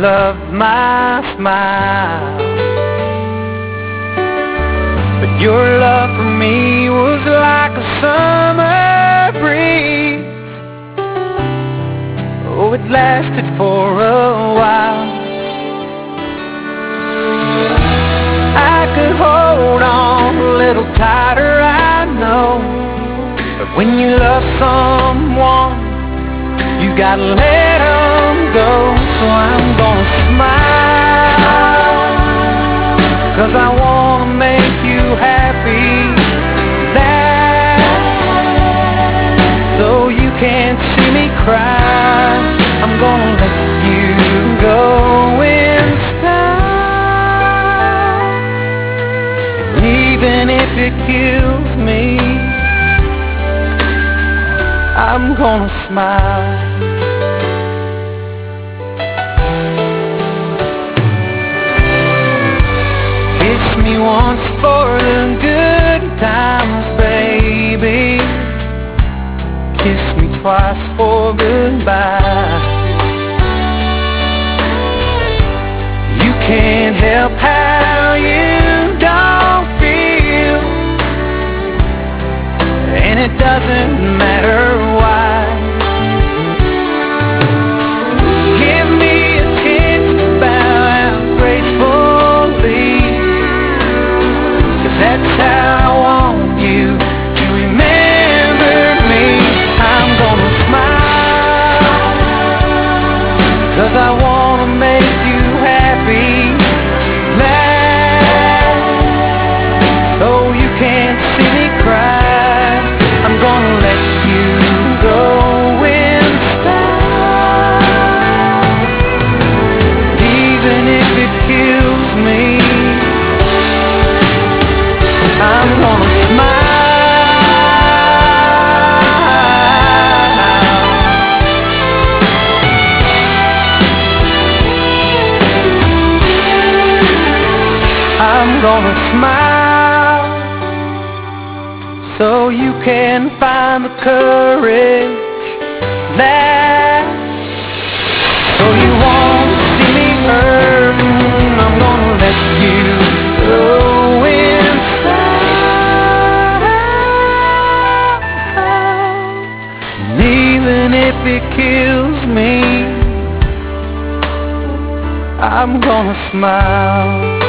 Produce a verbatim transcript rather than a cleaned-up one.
loved my smile, but your love for me was like a summer breeze. Oh, it lasted for a while. I could hold on a little tighter, I know, but when you love someone, you gotta let them go. So I'm gonna smile, 'cause I wanna make you happy. Laugh, so you can't see me cry. I'm gonna let you go in style, and even if it kills me, I'm gonna smile. Kiss me once for the good times, baby. Kiss me twice for goodbye. You can't help how you don't feel, and it doesn't matter why. Give me a chance to bow out gracefully, 'cause that's how I want you to remember me. I'm gonna smile, 'cause I wanna make you happy. Laugh, so you can't see me cry. I'm gonna let you go in style, even if it kills me. I'm gonna smile. I'm gonna smile, so you can find the courage. Laugh, so you won't see me hurting. I'm gonna let you go inside, and even if it kills me, I'm gonna smile.